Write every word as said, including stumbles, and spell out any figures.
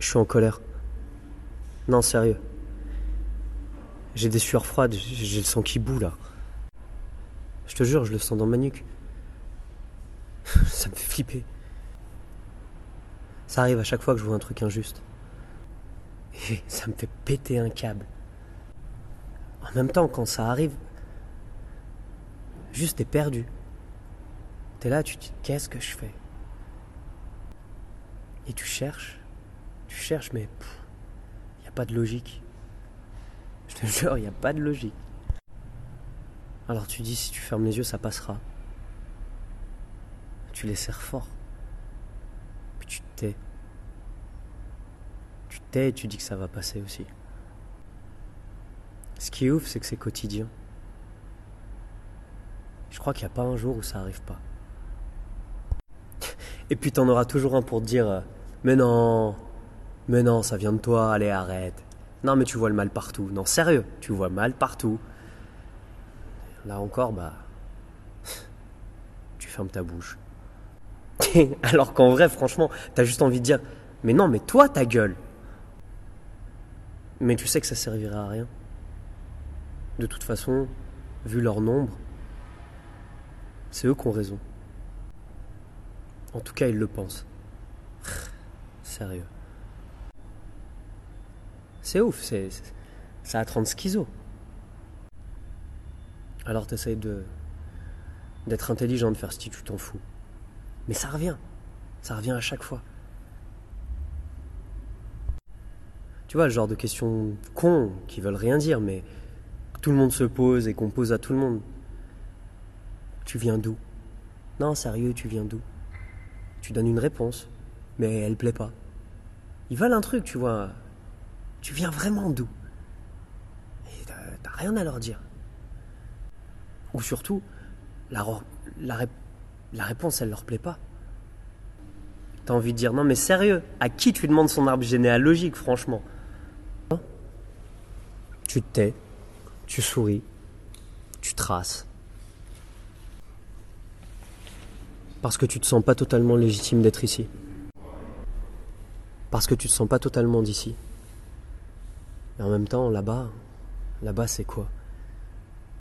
Je suis en colère. Non, sérieux. J'ai des sueurs froides, j'ai le sang qui bout là. Je te jure, je le sens dans ma nuque. Ça me fait flipper. Ça arrive à chaque fois que je vois un truc injuste. Et ça me fait péter un câble. En même temps, quand ça arrive, juste t'es perdu. T'es là, tu te dis, qu'est-ce que je fais? Et tu cherches, tu cherches, mais il n'y a pas de logique. Je te jure, il n'y a pas de logique. Alors tu dis, si tu fermes les yeux, ça passera. Tu les serres fort. Puis tu te tais. Tu te tais et tu dis que ça va passer aussi. Ce qui est ouf, c'est que c'est quotidien. Je crois qu'il n'y a pas un jour où ça arrive pas. Et puis t'en auras toujours un pour te dire euh, mais non, mais non, ça vient de toi, allez arrête. Non mais tu vois le mal partout. Non sérieux, tu vois mal partout. Là encore, bah, tu fermes ta bouche. Alors qu'en vrai, franchement, t'as juste envie de dire mais non, mais toi ta gueule. Mais tu sais que ça servira à rien. De toute façon, vu leur nombre, c'est eux qui ont raison. En tout cas, ils le pensent. Sérieux. C'est ouf, c'est, c'est, ça va te rendre schizo. Alors t'essayes de, d'être intelligent, de faire si tu t'en fous. Mais ça revient. Ça revient à chaque fois. Tu vois, le genre de questions cons, qui veulent rien dire, mais que tout le monde se pose et qu'on pose à tout le monde. Tu viens d'où? Non, sérieux, tu viens d'où? Tu donnes une réponse, mais elle plaît pas. Ils veulent un truc, tu vois. Tu viens vraiment d'où? Et t'as, t'as rien à leur dire. Ou surtout, la, la, la réponse, elle leur plaît pas. T'as envie de dire, non mais sérieux, à qui tu demandes son arbre généalogique, franchement? Tu te tais, tu souris, tu traces. Parce que tu te sens pas totalement légitime d'être ici. Parce que tu te sens pas totalement d'ici. Et en même temps, là-bas, là-bas c'est quoi?